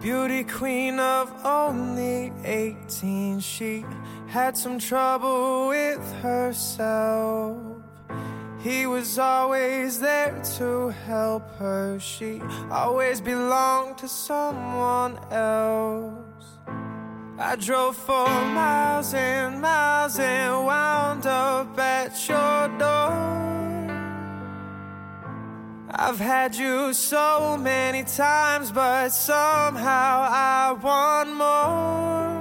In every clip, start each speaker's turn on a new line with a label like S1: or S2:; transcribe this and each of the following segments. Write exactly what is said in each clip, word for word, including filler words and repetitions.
S1: beauty queen of only eighteen. She had some trouble with herself. He was always there to help her. She always belonged to someone else. I drove for miles and miles and wound up at your door. I've had you so many times, but somehow I want more.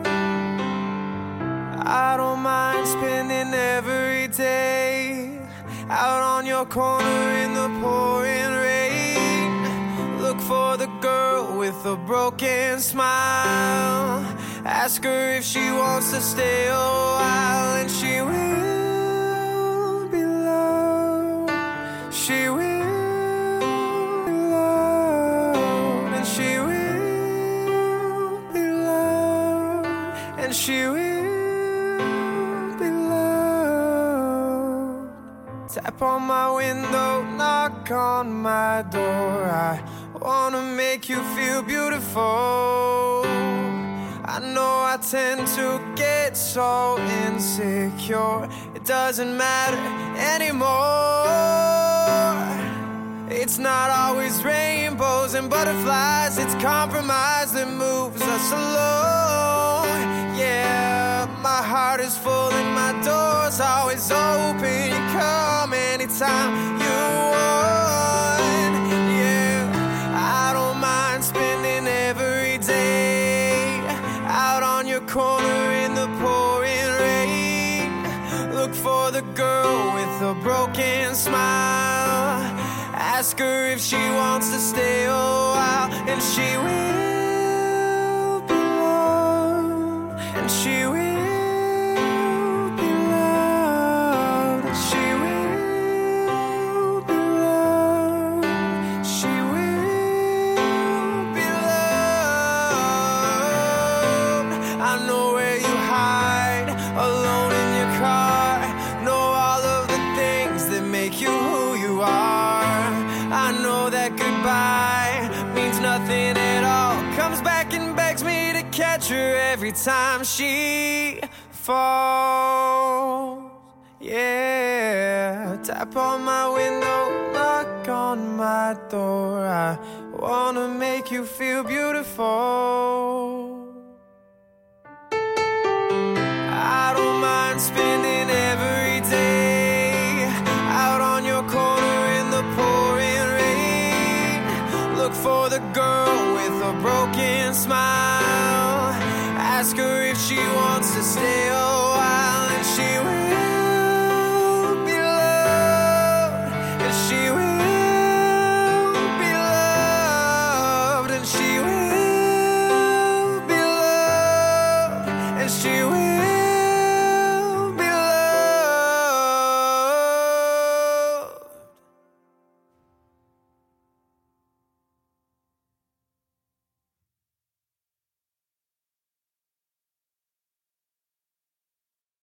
S1: I don't mind spending every day out on your corner in the pouring rain. Look for the girl with a broken smile. Ask her if she wants to stay a while, and she will be loved. She will be loved, and she will be loved, and she will be loved. Tap on my window, knock on my door. I wanna make you feel beautiful. I know I tend to get so insecure. It doesn't matter anymore. It's not always rainbows and butterflies. It's compromise that moves us along. Yeah, my heart is full and my door's always open. You come anytime you want. Yeah, I don't mind spending every day out on your corner in the pouring rain. Look for the girl with a broken smile. Ask her if she wants to stay a while, and she will be loved, and she will be loved, and she will be loved, she will be loved. I know where you hide, alone in your car. Know all of the things that make you who you are. I know that goodbye means nothing at all. Comes back and begs me to catch her every time she falls. Yeah, tap on my window, knock on my door. I wanna make you feel beautiful. I don't mind spending every day out on your corner in the pouring rain. Look for the girl with a broken smile.